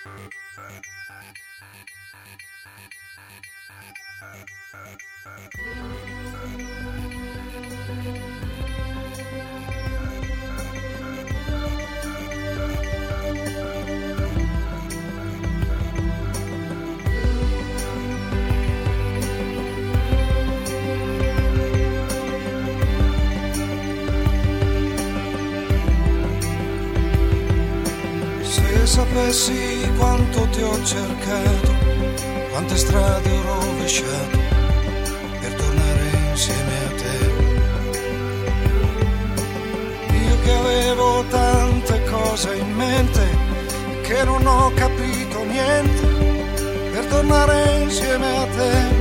Se sapessi quanto ti ho cercato, quante strade ho rovesciato per tornare insieme a te. Io che avevo tante cose in mente, che non ho capito niente per tornare insieme a te.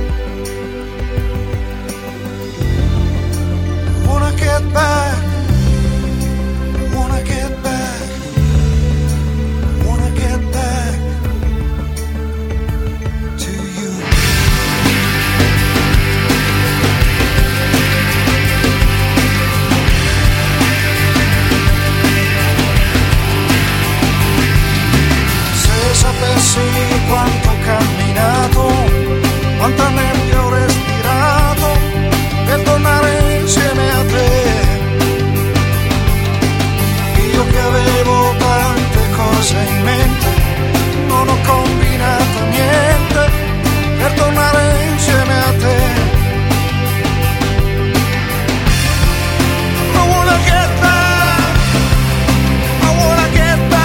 I wanna get back, I wanna get back. Sapessi quanto ho camminato, quanta nebbia ho respirato per tornare insieme a te. Io che avevo tante cose in mente, non ho combinato niente per tornare insieme a te. I wanna get back, I wanna get back.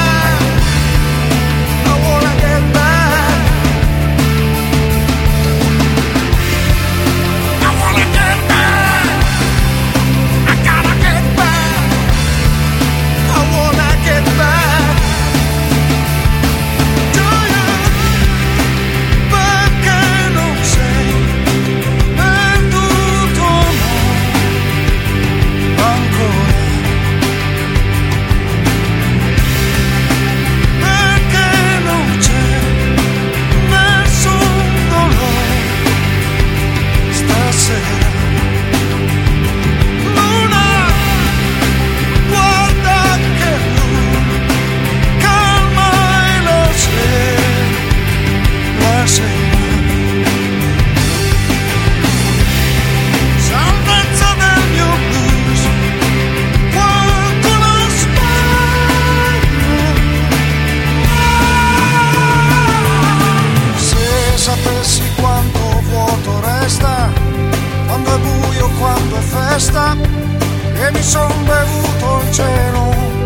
Quando è buio, quando è festa e mi son bevuto il cielo.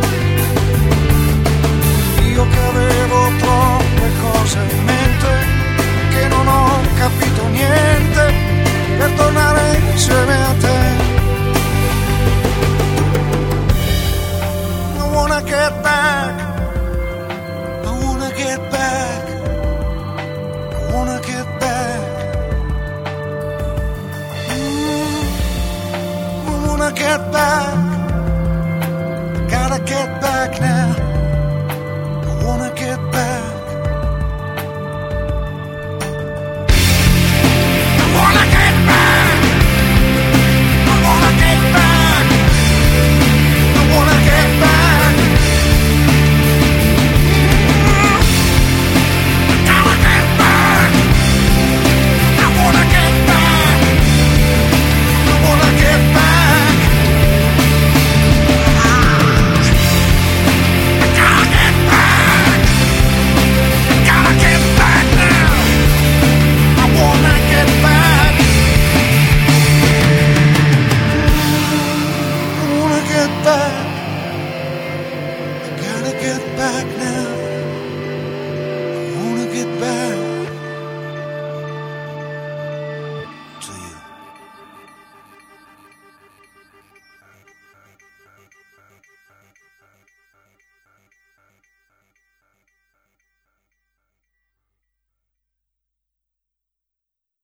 Io che avevo troppe cose in mente, che non ho capito niente per tornare insieme a te. I wanna get back, I wanna get back, I wanna get back. I wanna get back, gotta get back now.